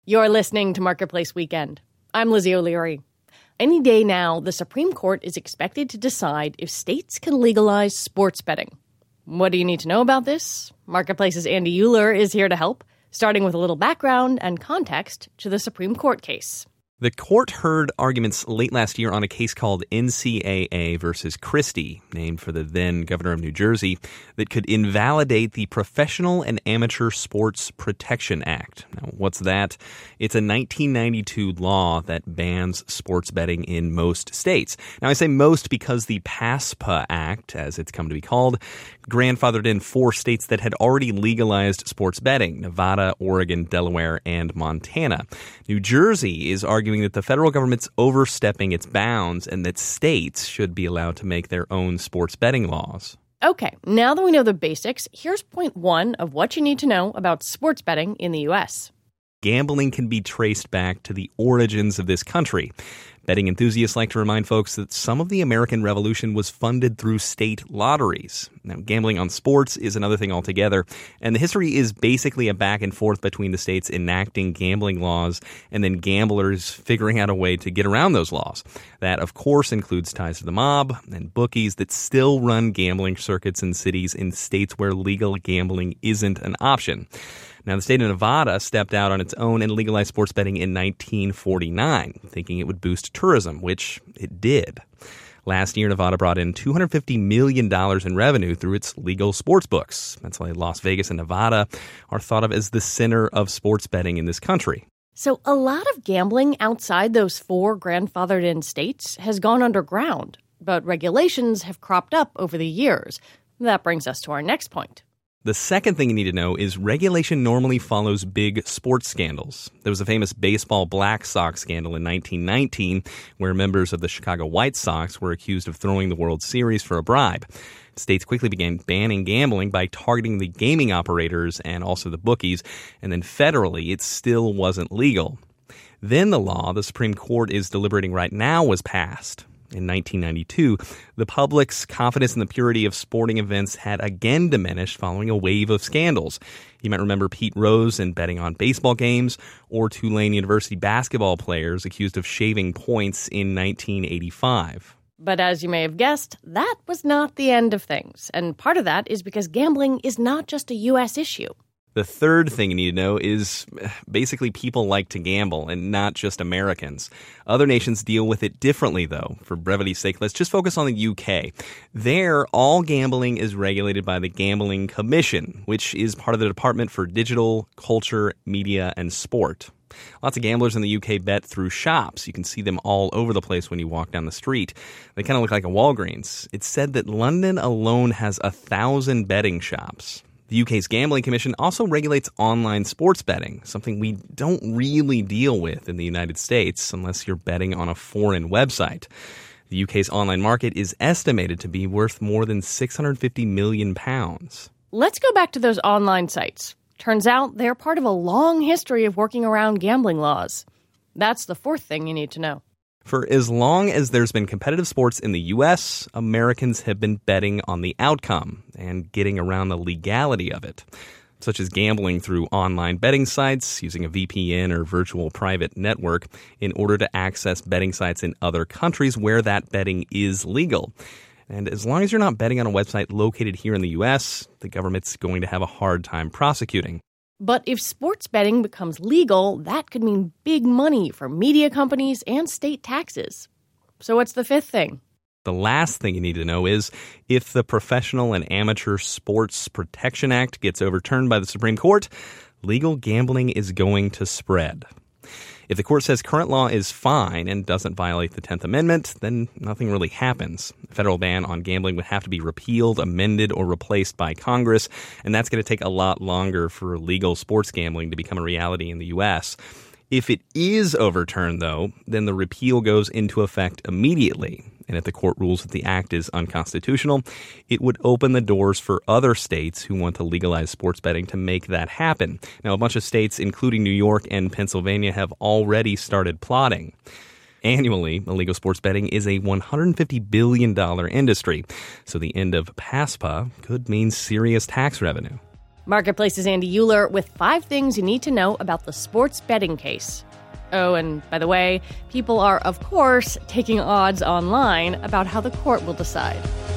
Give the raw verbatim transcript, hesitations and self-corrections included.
You're listening to Marketplace Weekend. I'm Lizzie O'Leary. Any day now, the Supreme Court is expected to decide if states can legalize sports betting. What do you need to know about this? Marketplace's Andy Euler is here to help, starting with a little background and context to the Supreme Court case. The court heard arguments late last year on a case called N C A A versus Christie, named for the then governor of New Jersey, that could invalidate the Professional and Amateur Sports Protection Act. Now, what's that? It's a nineteen ninety-two law that bans sports betting in most states. Now, I say most because the PASPA Act, as it's come to be called, grandfathered in four states that had already legalized sports betting: Nevada, Oregon, Delaware, and Montana. New Jersey is arguing that the federal government's overstepping its bounds and that states should be allowed to make their own sports betting laws. Okay, now that we know the basics, here's point one of what you need to know about sports betting in the U S. Gambling can be traced back to the origins of this country. Betting enthusiasts like to remind folks that some of the American Revolution was funded through state lotteries. Now, gambling on sports is another thing altogether, and the history is basically a back and forth between the states enacting gambling laws and then gamblers figuring out a way to get around those laws. That, of course, includes ties to the mob and bookies that still run gambling circuits in cities in states where legal gambling isn't an option. Now, the state of Nevada stepped out on its own and legalized sports betting in nineteen forty-nine, thinking it would boost tourism, which it did. Last year, Nevada brought in two hundred fifty million dollars in revenue through its legal sports books. That's why Las Vegas and Nevada are thought of as the center of sports betting in this country. So a lot of gambling outside those four grandfathered-in states has gone underground, but regulations have cropped up over the years. That brings us to our next point. The second thing you need to know is regulation normally follows big sports scandals. There was a famous baseball Black Sox scandal in nineteen nineteen where members of the Chicago White Sox were accused of throwing the World Series for a bribe. States quickly began banning gambling by targeting the gaming operators and also the bookies, and then federally it still wasn't legal. Then the law the Supreme Court is deliberating right now was passed. In nineteen ninety-two, the public's confidence in the purity of sporting events had again diminished following a wave of scandals. You might remember Pete Rose and betting on baseball games, or Tulane University basketball players accused of shaving points in nineteen eighty-five. But as you may have guessed, that was not the end of things. And part of that is because gambling is not just a U S issue. The third thing you need to know is basically people like to gamble, and not just Americans. Other nations deal with it differently, though. For brevity's sake, let's just focus on the U K. There, all gambling is regulated by the Gambling Commission, which is part of the Department for Digital, Culture, Media, and Sport. Lots of gamblers in the U K bet through shops. You can see them all over the place when you walk down the street. They kind of look like a Walgreens. It's said that London alone has a thousand betting shops. The U K's Gambling Commission also regulates online sports betting, something we don't really deal with in the United States unless you're betting on a foreign website. The U K's online market is estimated to be worth more than six hundred fifty million pounds. Let's go back to those online sites. Turns out they're part of a long history of working around gambling laws. That's the fourth thing you need to know. For as long as there's been competitive sports in the U S, Americans have been betting on the outcome and getting around the legality of it, such as gambling through online betting sites, using a V P N or virtual private network in order to access betting sites in other countries where that betting is legal. And as long as you're not betting on a website located here in the U S, the government's going to have a hard time prosecuting. But if sports betting becomes legal, that could mean big money for media companies and state taxes. So what's the fifth thing? The last thing you need to know is if the Professional and Amateur Sports Protection Act gets overturned by the Supreme Court, legal gambling is going to spread. If the court says current law is fine and doesn't violate the tenth Amendment, then nothing really happens. A federal ban on gambling would have to be repealed, amended, or replaced by Congress, and that's going to take a lot longer for legal sports gambling to become a reality in the U S. If it is overturned, though, then the repeal goes into effect immediately. And if the court rules that the act is unconstitutional, it would open the doors for other states who want to legalize sports betting to make that happen. Now, a bunch of states, including New York and Pennsylvania, have already started plotting. Annually, illegal sports betting is a one hundred fifty billion dollars industry, so the end of PASPA could mean serious tax revenue. Marketplace's Andy Euler with five things you need to know about the sports betting case. Oh, and by the way, people are, of course, taking odds online about how the court will decide.